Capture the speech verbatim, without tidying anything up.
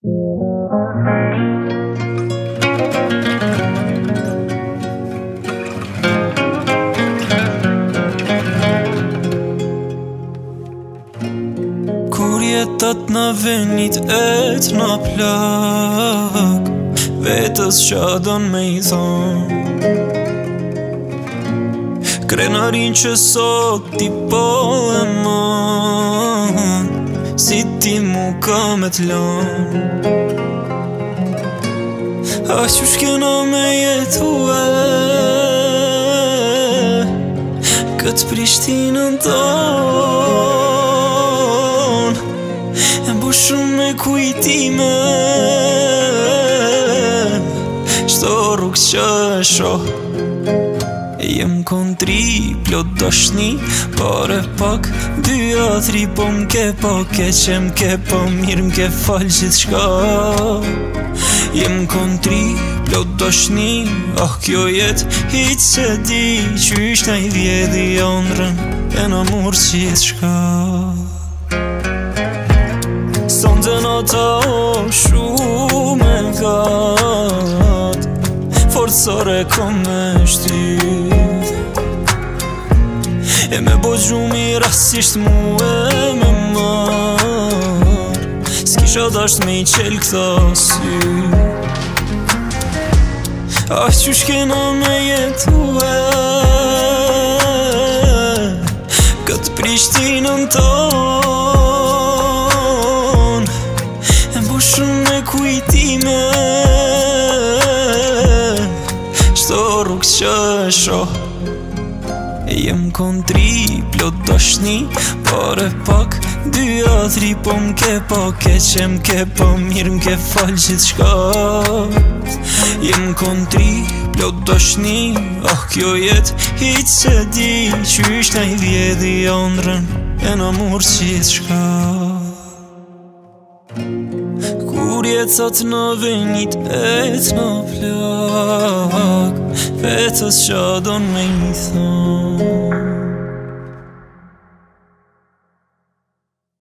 Kur jetat na venit et na plak, vetës qa don me i thon, krenarin që sot ti po e mon, si ti mu ka me t'lon. Ah, qysh kena me jetu e këtë Prishtinën ton, e mbushëm me kujtime çdo rrugë që e shoh. Jem kontri, plot dashni, por e pak dy a tri po m'ke po ke që m'ke po mirë m'ke fal gjithçka. Jem kontri, plot dashni, ah kjo jet hiq se di qysh na i vjedhi ëndrrën e na mur gjithçka. Sonte nota o shumë e gat, forcore kom me shtyt, e me bo gjumi rastisht mu e me mar, s'kisha dasht me i qel këta sy. Ah, qysh kena me jetu e këtë Prishtinën ton, e mbushëm me kujtime çdo rrugë që e shoh. Jem kontri, plot dashni, por e pak dy a tri po m'ke po ke që m'ke po mirë m'ke fal gjithçka. Jem kontri, plot dashni, ah kjo jet hiq se di qysh na i vjedhi ëndrrën e na mur gjithçka. Kur jetat na venit et na plak, vetës qa don me i thon,